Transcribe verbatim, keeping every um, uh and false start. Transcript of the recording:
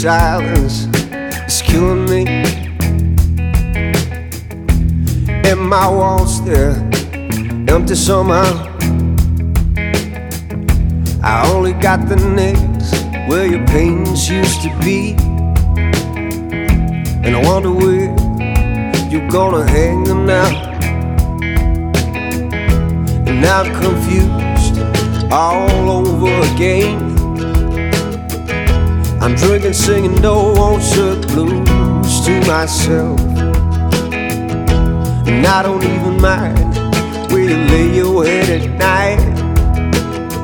silence is killing me. And my walls, they're empty somehow. I only got the nails where your pains used to be. And I wonder where you're gonna hang them now. And I'm confused all over again. I'm drinking, singing no answer blues to myself. And I don't even mind where you lay your head at night.